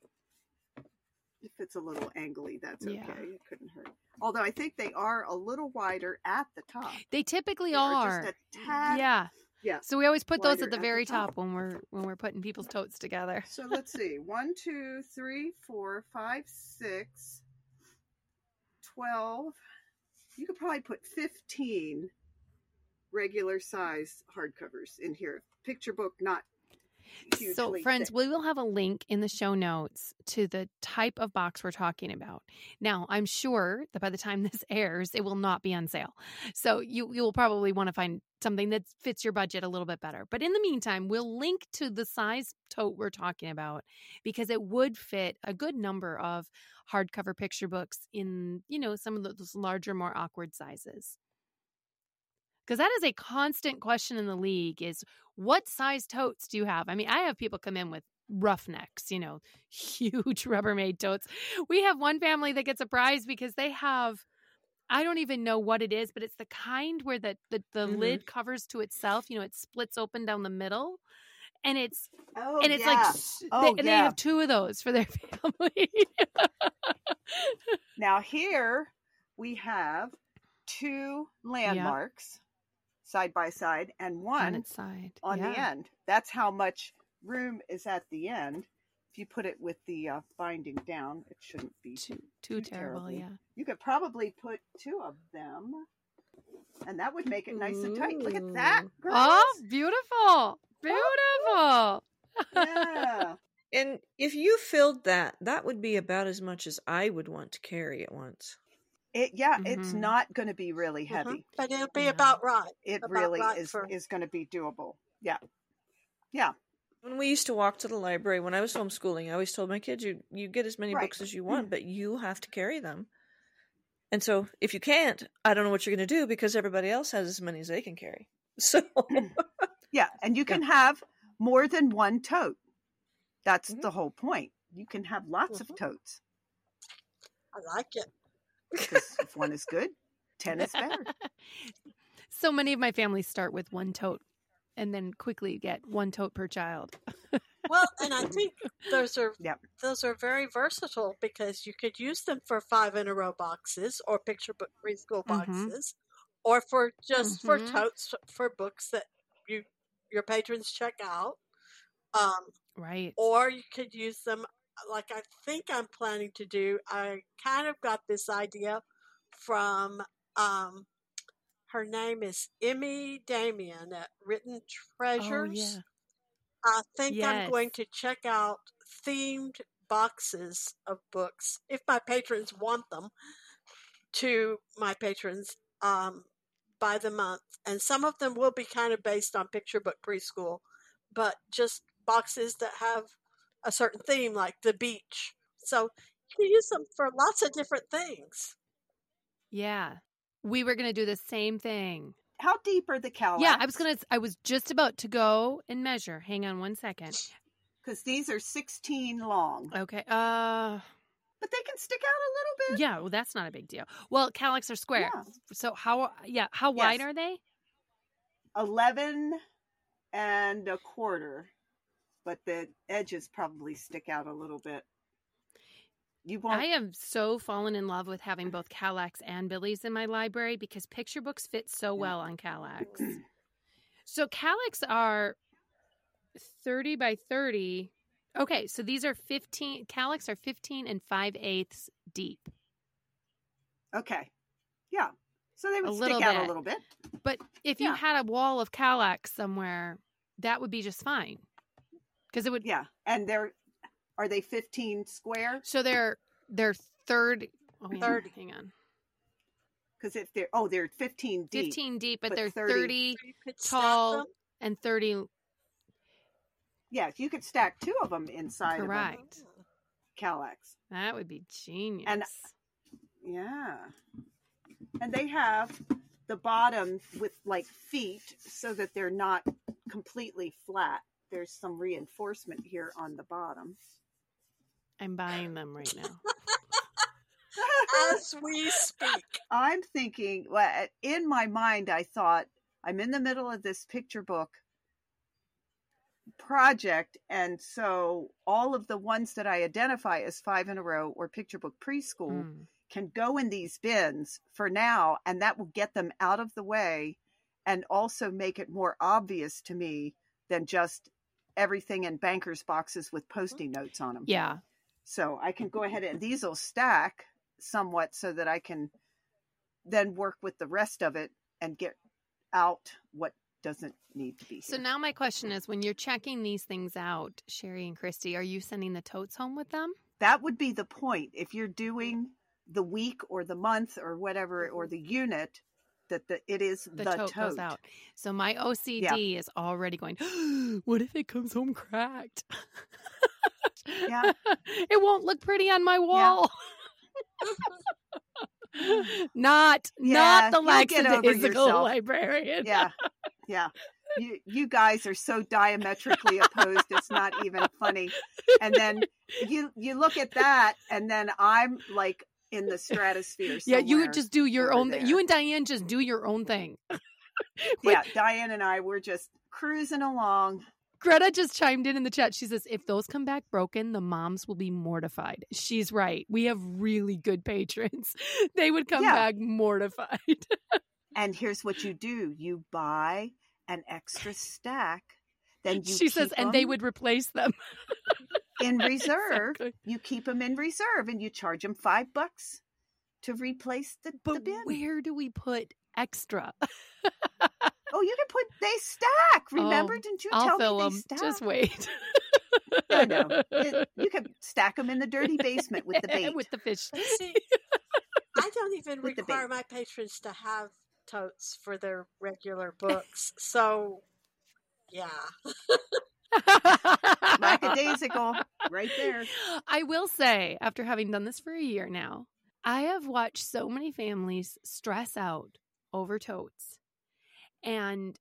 angly, that's okay. Yeah. It couldn't hurt. Although I think they are a little wider at the top. They typically They are. just a tad. Yeah. Yeah. So we always put those Wider at the at the very top. top when we're putting people's totes together. So let's see. 1, 2, 3, 4, 5, 6, 12. You could probably put 15 regular size hardcovers in here. Picture book, not hugely So, friends, thick. we will have a link in the show notes to the type of box we're talking about. Now, I'm sure that by the time this airs, it will not be on sale. So you will probably want to find something that fits your budget a little bit better. But in the meantime, we'll link to the size tote we're talking about because it would fit a good number of hardcover picture books in, some of those larger, more awkward sizes. Because that is a constant question in the league is what size totes do you have? I mean, I have people come in with roughnecks, huge Rubbermaid totes. We have one family that gets a prize because they have, I don't even know what it is, but it's the kind where the lid covers to itself, it splits open down the middle. And it's they have 2 of those for their family. Now here we have 2 landmarks side by side and on one its side. on the end. That's how much room is at the end. If you put it with the binding down, it shouldn't be Too terrible, yeah. You could probably put 2 of them, and that would make it nice and tight. Look at that, girls. Oh, beautiful. Beautiful. Yeah. And if you filled that would be about as much as I would want to carry at once. It's Mhm. not going to be really heavy. But it'll be Yeah. about right. It About really right is for is going to be doable. Yeah. When we used to walk to the library, when I was homeschooling, I always told my kids, you get as many Right. books as you want, but you have to carry them. And so if you can't, I don't know what you're going to do because everybody else has as many as they can carry. So Yeah, and you can have more than one tote. That's Mhm. the whole point. You can have lots of totes I like it. because if one is good, 10 is better. So many of my families start with one tote and then quickly get one tote per child. Well, and I think those are Yep. very versatile because you could use them for 5 in a row boxes or picture book preschool boxes, or for just for Mhm. totes for books that your patrons check out. Right. Or you could use them like I think I'm planning to do. I kind of got this idea from her name is Emmy Damien at Written Treasures. Oh, yeah. I think I'm Yes. going to check out themed boxes of books, if my patrons want them, to my patrons by the month. And some of them will be kind of based on picture book preschool, but just boxes that have a certain theme, like the beach. So you can use them for lots of different things. Yeah. We were going to do the same thing. How deep are the Kallax? Yeah, I was just about to go and measure. Hang on one second. Because these are 16 long, Okay. but they can stick out a little bit. Yeah, well, that's not a big deal. Well, Kallax are square. Yeah. So how wide Yes. are they? 11 and a quarter, but the edges probably stick out a little bit. You want I have so fallen in love with having both Kallax and Billy's in my library because picture books fit so well on Kallax. So Kallax are 30 by 30. Okay, so these are 15. Kallax are 15 and 5/8 deep. Okay. Yeah. So they A would little stick out a bit. little bit. But if you Yeah. had a wall of Kallax somewhere, that would be just fine. Because it would. Yeah. And are they 15 square? So they're 30. Oh, yeah, 30. Hang on. Because if they're 15 deep. 15 deep, but but they're 30 30 You could stack tall them. and 30. Yeah, you could stack 2 of them inside Correct. of a Kallax. That would be genius. Yeah. And they have the bottom with like feet so that they're not completely flat. There's some reinforcement here on the bottom. I'm buying them right now. As we speak. I'm thinking, well, in my mind, I thought I'm in the middle of this picture book project. And so all of the ones that I identify as 5 in a row or picture book preschool can go in these bins for now. And that will get them out of the way and also make it more obvious to me than just everything in banker's boxes with Post-it notes on them. Yeah. So I can go ahead and these will stack somewhat so that I can then work with the rest of it and get out what doesn't need to be here. So now my question is, when you're checking these things out, Sherry and Christy, are you sending the totes home with them? That would be the point. If you're doing the week or the month or whatever, or the unit, that it is The the tote goes tote. out. So my OCD is already going, what if it comes home cracked? Yeah. It won't look pretty on my wall. Not the you'll get over lackadaisical yourself. librarian. Yeah. You guys are so diametrically opposed. It's not even funny. And then you look at that, and then I'm like in the stratosphere. Yeah, you would somewhere just do your over own. there. You and Diane just do your own thing. Yeah, Diane and I were just cruising along. Greta just chimed in the chat. She says, if those come back broken, the moms will be mortified. She's right. We have really good patrons. They would come back mortified. And here's what you do. You buy an extra stack. Then you She says, keep and they them would replace them. in reserve. Exactly. You keep them in reserve and you charge them $5 to replace the But bin. where do we put extra? Oh, you can put, they stack. Remember, Oh, didn't you I'll tell fill me they them. stack? Just wait. I know. You can stack them in the dirty basement with the bait. With the fish. But see, I don't even even with the require baby. my patrons to have totes for their regular books. So, yeah. Lackadaisical, right there. I will say, after having done this for a year now, I have watched so many families stress out over totes. And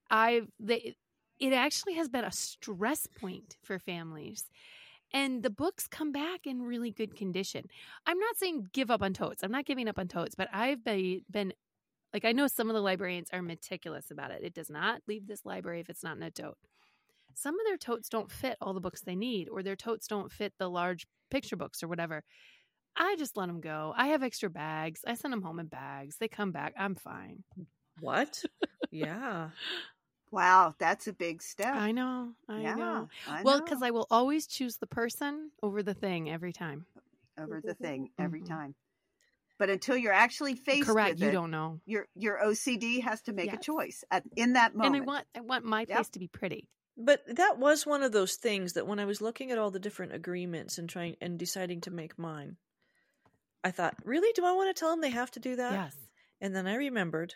it actually has been a stress point for families. And the books come back in really good condition. I'm not saying give up on totes. I'm not giving up on totes, but I've been like, I know some of the librarians are meticulous about it. It does not leave this library if it's not in a tote. Some of their totes don't fit all the books they need, or their totes don't fit the large picture books or whatever. I just let them go. I have extra bags. I send them home in bags. They come back. I'm fine. What? Yeah. Wow, that's a big step. I know. Yeah, know. I Well, know. because I will always choose the person over the thing every time. Over the thing every Mhm. time. But until you're actually faced Correct. with You it, don't know. your OCD has to make a Yes. choice in that moment. And I want my place to be pretty. But that was one of those things that when I was looking at all the different agreements and deciding to make mine, I thought, really, do I want to tell them they have to do that? Yes. And then I remembered,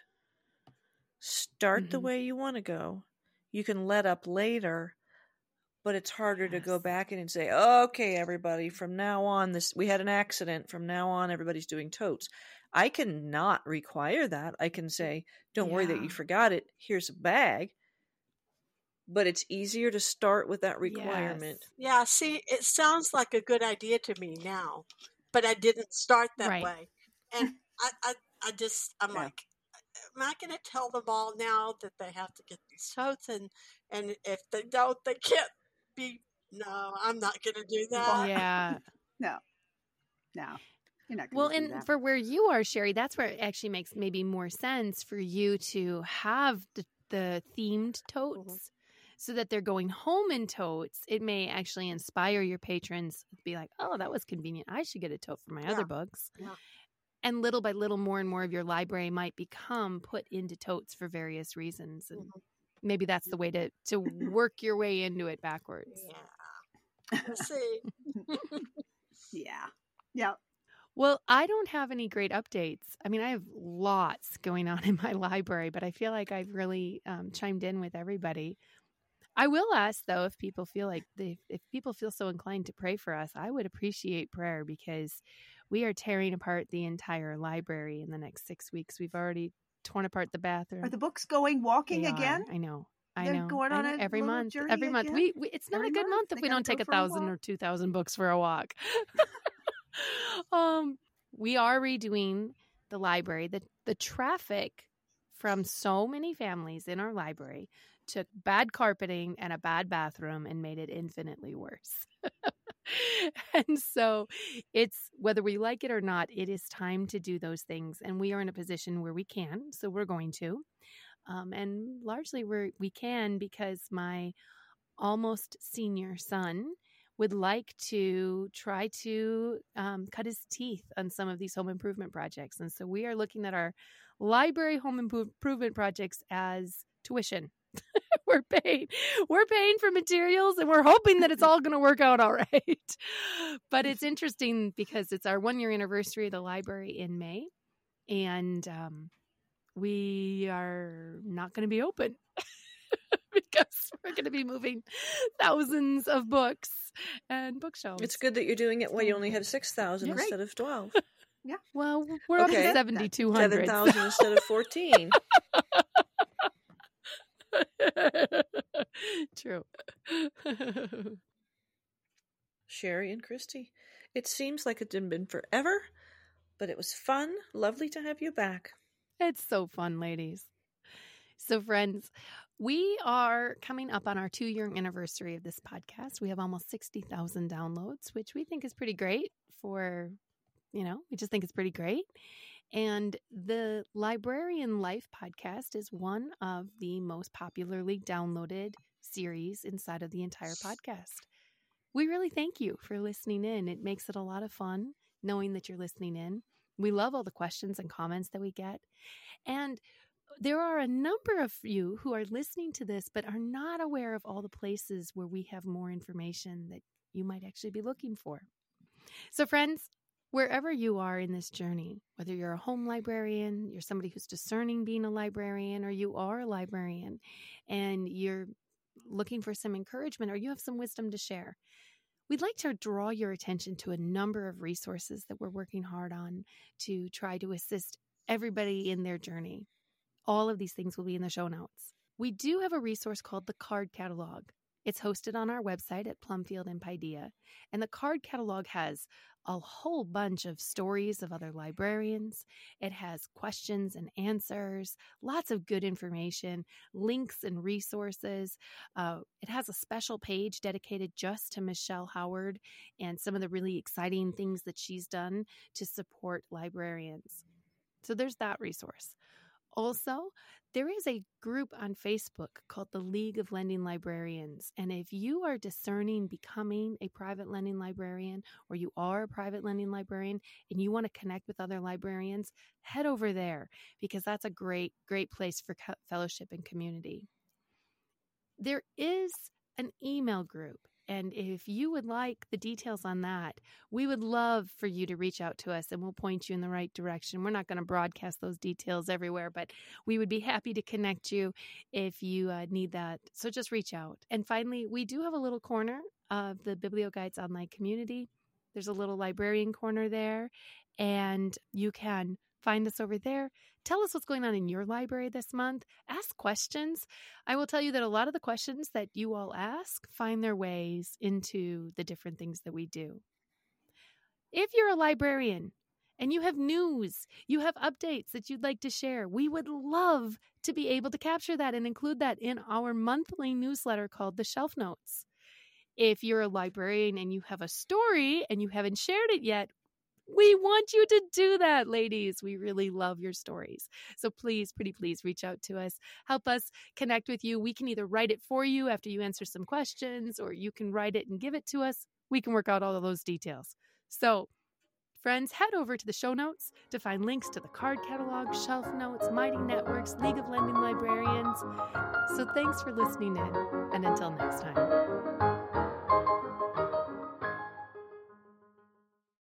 start the Mhm. way you want to go. You can let up later, but it's harder to go Yes. back in and say, okay, everybody, from now on, we had an accident. From now on, everybody's doing totes. I cannot require that. I can say, don't worry that Yeah. you forgot it. Here's a bag. But it's easier to start with that requirement. Yes. Yeah, see, it sounds like a good idea to me now, but I didn't start that Right. way. And I'm Yeah. like, am I going to tell them all now that they have to get these totes? And if they don't, they can't be. No, I'm not going to do that. Yeah. No. You're not Well, going to do and that. for where you are, Sherry, that's where it actually makes maybe more sense for you to have the themed totes so that they're going home in totes. It may actually inspire your patrons to be like, oh, that was convenient. I should get a tote for my other books. Yeah. And little by little, more and more of your library might become put into totes for various reasons. And maybe that's the way to work your way into it backwards. Yeah. We'll see. Yeah. Well, I don't have any great updates. I mean, I have lots going on in my library, but I feel like I've really chimed in with everybody. I will ask, though, if people feel like if people feel so inclined to pray for us, I would appreciate prayer because we are tearing apart the entire library in the next 6 weeks. We've already torn apart the bathroom. Are the books going walking They again? are. I know. They're going on a every little month. journey Every month. again? We it's not Every a good month if They we gotta don't take go for a 1,000 walk. or 2,000 books for a walk. We are redoing the library. The traffic from so many families in our library took bad carpeting and a bad bathroom and made it infinitely worse. And so it's, whether we like it or not, it is time to do those things. And we are in a position where we can, so we're going to. And largely we can because my almost senior son would like to try to cut his teeth on some of these home improvement projects. And so we are looking at our library home improvement projects as tuition. We're paying for materials and we're hoping that it's all going to work out all right. But it's interesting because it's our 1-year anniversary of the library in May. And we are not going to be open because we're going to be moving thousands of books and bookshelves. It's good that you're doing it while you only have 6,000 Great. instead of 12. Yeah. Well, we're up to Okay. 7,200. 7,000 instead of 14. True. Sherry and Christy, it seems like it didn't been forever, but it was fun. Lovely to have you back. It's so fun, ladies. So, friends, we are coming up on our 2-year anniversary of this podcast. We have almost 60,000 downloads, which we think is pretty great for, we just think it's pretty great. And the Librarian Life podcast is one of the most popularly downloaded series inside of the entire podcast. We really thank you for listening in. It makes it a lot of fun knowing that you're listening in. We love all the questions and comments that we get. And there are a number of you who are listening to this but are not aware of all the places where we have more information that you might actually be looking for. So, friends, Wherever you are in this journey, whether you're a home librarian, you're somebody who's discerning being a librarian, or you are a librarian and you're looking for some encouragement or you have some wisdom to share, we'd like to draw your attention to a number of resources that we're working hard on to try to assist everybody in their journey. All of these things will be in the show notes. We do have a resource called the Card Catalog. It's hosted on our website at Plumfield and Paideia. And the Card Catalog has a whole bunch of stories of other librarians. It has questions and answers, lots of good information, links and resources. It has a special page dedicated just to Michelle Howard and some of the really exciting things that she's done to support librarians. So there's that resource. Also, there is a group on Facebook called the League of Lending Librarians. And if you are discerning becoming a private lending librarian, or you are a private lending librarian and you want to connect with other librarians, head over there because that's a great, great place for fellowship and community. There is an email group. And if you would like the details on that, we would love for you to reach out to us and we'll point you in the right direction. We're not going to broadcast those details everywhere, but we would be happy to connect you if you need that. So just reach out. And finally, we do have a little corner of the BiblioGuides online community. There's a little librarian corner there, and you can find us over there. Tell us what's going on in your library this month. Ask questions. I will tell you that a lot of the questions that you all ask find their ways into the different things that we do. If you're a librarian and you have news, you have updates that you'd like to share, we would love to be able to capture that and include that in our monthly newsletter called The Shelf Notes. If you're a librarian and you have a story and you haven't shared it yet, we want you to do that, ladies. We really love your stories. So please, pretty please reach out to us. Help us connect with you. We can either write it for you after you answer some questions, or you can write it and give it to us. We can work out all of those details. So, friends, head over to the show notes to find links to the Card Catalog, Shelf Notes, Mighty Networks, League of Lending Librarians. So thanks for listening in, and until next time.